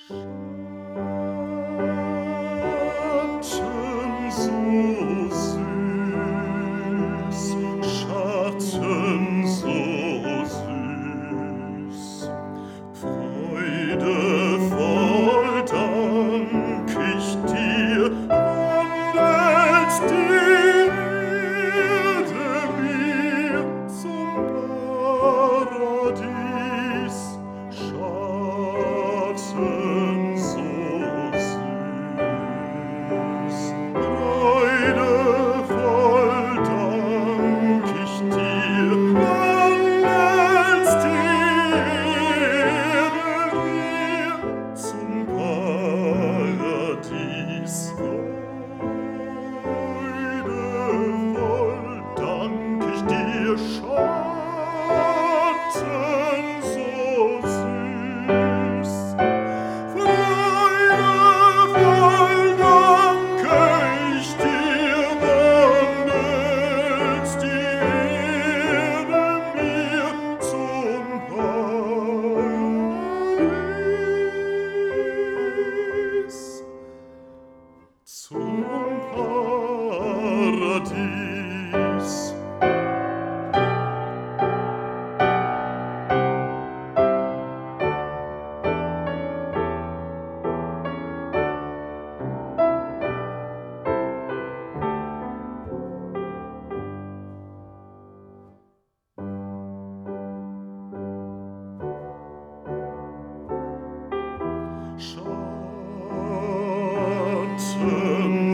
Schatten so süß, Schatten so süß. Freudevoll dank ich dir, wandelt die Erde mir zum Paradies. Schatten so süß, freudevoll dank ich dir, wandelst die Erde mir zum Paradies. Freudevoll dank ich dir, Schatten so süß. Freudevoll danke ich dir, wandelst die Erde mir zum Paradies. Zum Paradies. Schatten